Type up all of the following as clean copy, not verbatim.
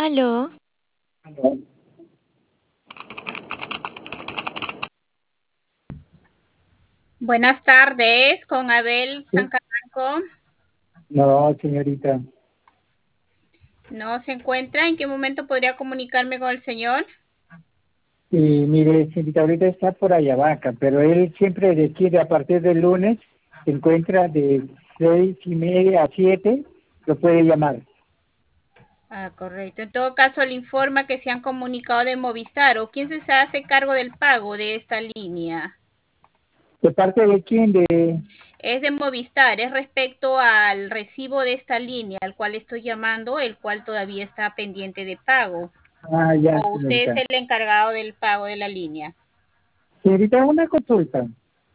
Aló, Buenas tardes, con Abel Sí. Sancaranco. No, señorita. ¿No se encuentra? ¿En qué momento podría comunicarme con el señor? Y mire, señorita, ahorita está por Ayabaca, pero él siempre decide a partir del lunes, se encuentra de 6:30 a 7, lo puede llamar. Ah, correcto. En todo caso, le informa que se han comunicado de Movistar o quién se hace cargo del pago de esta línea. ¿De parte de quién? Es de Movistar, es respecto al recibo de esta línea al cual estoy llamando, el cual todavía está pendiente de pago. Ya, ¿O usted es señorita. el encargado del pago de la línea? Señorita, una consulta.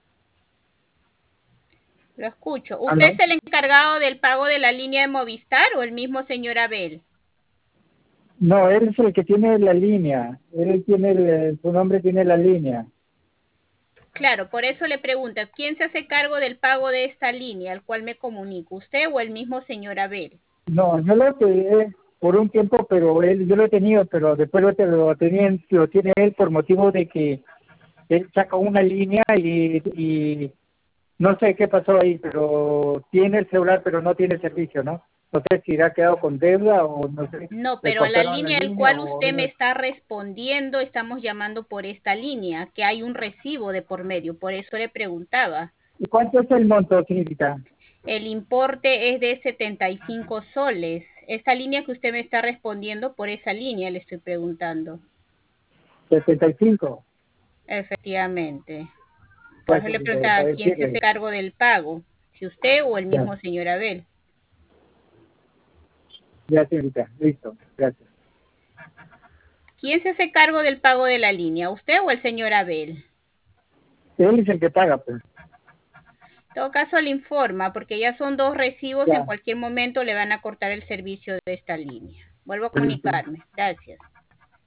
Lo escucho. ¿Usted ¿Aló? es el encargado del pago de la línea de Movistar o el mismo señor Abel? No, él es el que tiene la línea. Él tiene, su nombre tiene la línea. Claro, por eso le pregunto, ¿quién se hace cargo del pago de esta línea al cual me comunico? ¿Usted o el mismo señor Abel? No, yo lo pedí por un tiempo, pero yo lo he tenido, pero después lo tiene él por motivo de que él saca una línea y no sé qué pasó ahí, pero tiene el celular, pero no tiene servicio, ¿no? No sé si ha quedado con deuda o no sé, No, le pero a la cortaron la línea al línea cual o usted me está respondiendo, estamos llamando por esta línea, que hay un recibo de por medio, por eso le preguntaba. ¿Y cuánto es el monto, señorita? El importe es de 75 soles. Esta línea que usted me está respondiendo, por esa línea le estoy preguntando. 75. Efectivamente. Por Pues, eso le para preguntaba quién se hace decirle. cargo del pago, si usted o el Ya, mismo señor Abel. ya, señorita, listo, gracias. ¿Quién se hace cargo del pago de la línea, usted o el señor Abel? Él es el que paga, pues. En todo caso le informa, porque ya son dos recibos, en Ya. cualquier momento le van a cortar el servicio de esta línea. Vuelvo a comunicarme. Gracias.